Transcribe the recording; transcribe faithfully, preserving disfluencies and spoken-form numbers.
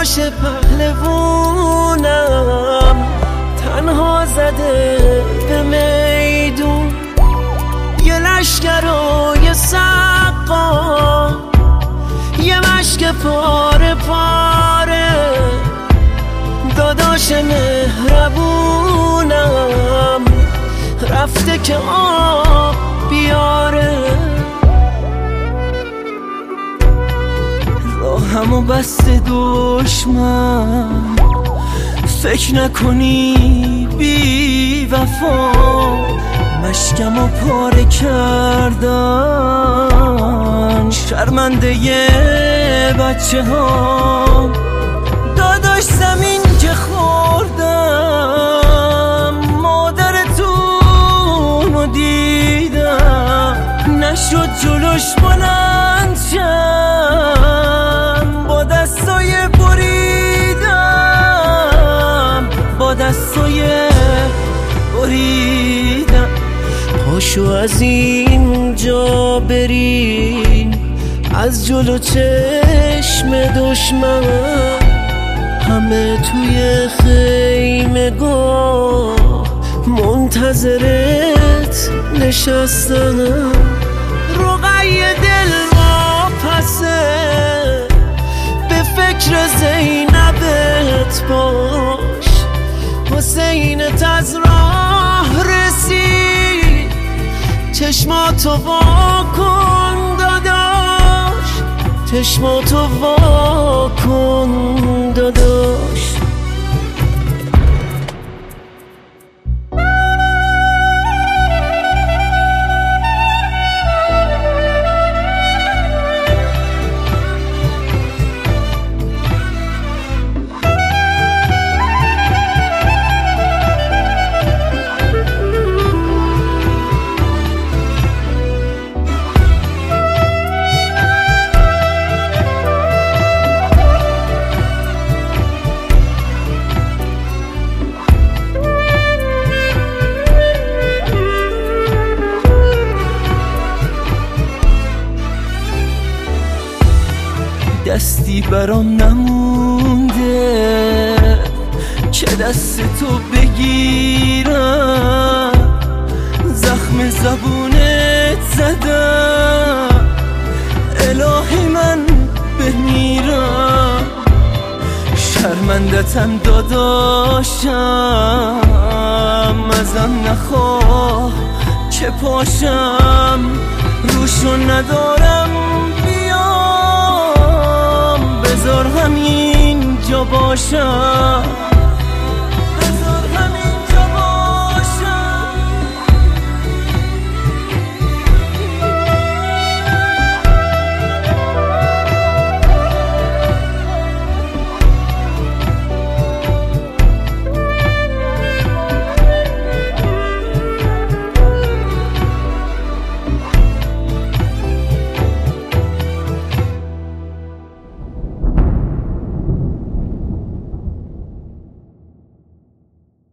داداش پهلوونم تنها زده به میدون، یه لشکر و یه سقا، یه مشک پاره پاره. داداش مهربونم رفته که آب بیاره، راهمو بسته دشمن، فکر نکنی بی وفا، مشکمو پاره کردن شرمنده یه بچه ها. داداش زمین که خوردم مادرتونو دیدم، نشد جلوش بلند شم، با دستای بریدم با دستای بریدم. پاشو از اینجا بریم از جلو چشم دشمن، همه توی خیمگاه منتظرت نشستن. رقی دل واپسه به فکر زینبت باش، حسینت از راه رسید چشماتو واکن داداش، چشماتو واکن داداش. دستی برام نمونده که دست تو بگیرم، زخم زبونت زدم الهی من بمیرم. شرمندتم داداشم ازم نخواه که پاشم روشو ندارم، بذار همینجا باشم.